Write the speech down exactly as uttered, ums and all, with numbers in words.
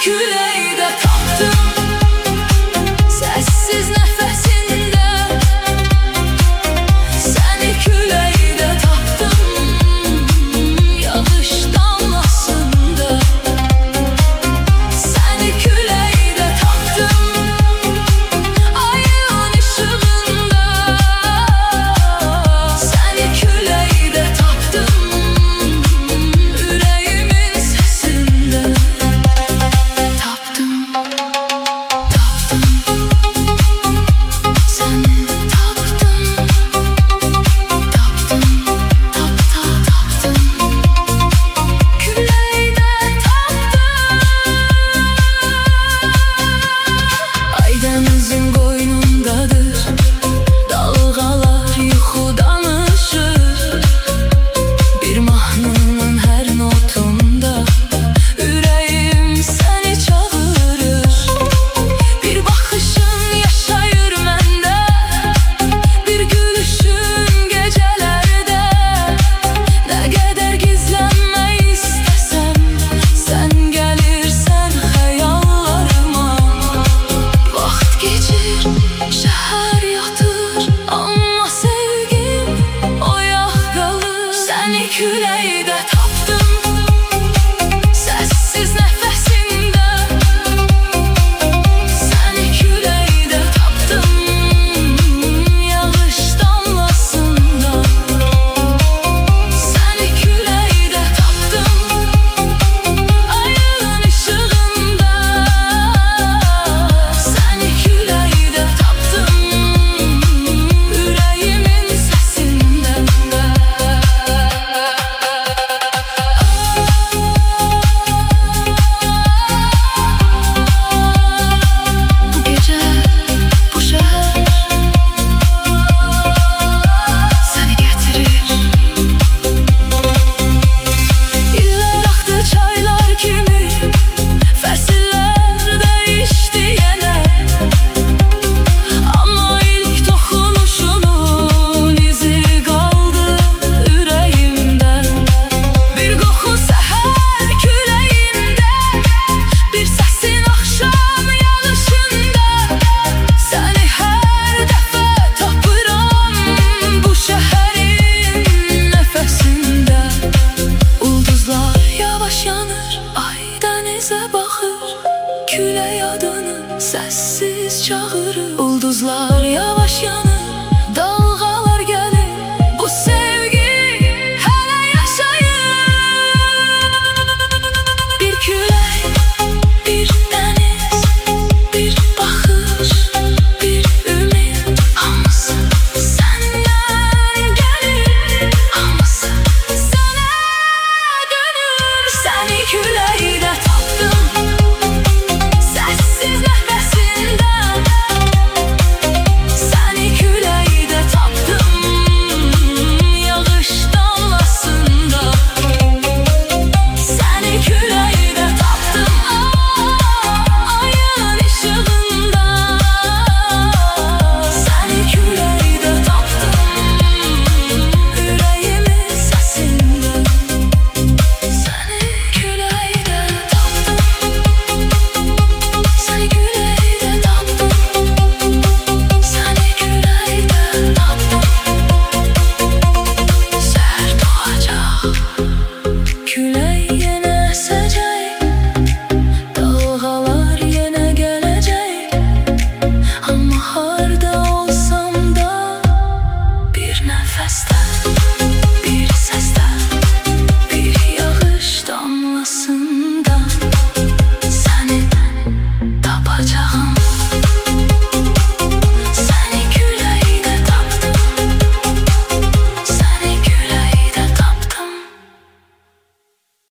küləkdə tapdım, sessiz nəfəsində. Səni küləkdə tapdım, yağış damlasında. Səni küləkdə tapdım, ayın işığında. Səni küləkdə tapdım, ürəyimin səsində. Tapdım, tapdım, səni tapdım. Tapdım, tap tap tapdım, küləkdə tapdım. Aydənizin qoynundadır, dalğalar yuxudan danışır. Bir mahnının hər notunda ürəyim səni çağırır. Bir baxışın yaşayır məndə, bir gülüşün gecələrdə. Nə qədər gizlənmək istəsəm, sən gəlirsən xəyallarıma. Vaxt keçir, şəhər yatır, amma sevgim oyaq qalır. Səni küləkdə tapdım, səssiz nəfəsində. Səni küləkdə tapdım, yağış damlasında. Səni küləkdə tapdım, ayın işığında. Səni küləkdə tapdım, ürəyimin səsində. Bu gecə, bu şəhər səni gətirir. İllər axdı çaylar kimi, fəsillər dəyişdi yenə. Amma ilk toxunuşunun izi qaldı ürəyimdə. Bir qoxu səhər küləyində, bir səsin axşam yağışında. Səni hər dəfə tapıram bu şəhərin nəfəsində. Ulduzlar yavaş yanır, ay dənizə baxır, külək adını səssiz çağırır. Ulduzlar yavaş yanır, dalğalar gəlir, bu sevgi hələ yaşayır. Bir külək, bir dəniz, bir baxış, bir ümid. Hamısı səndən gəlir, hamısı sənə dönür. Səni külək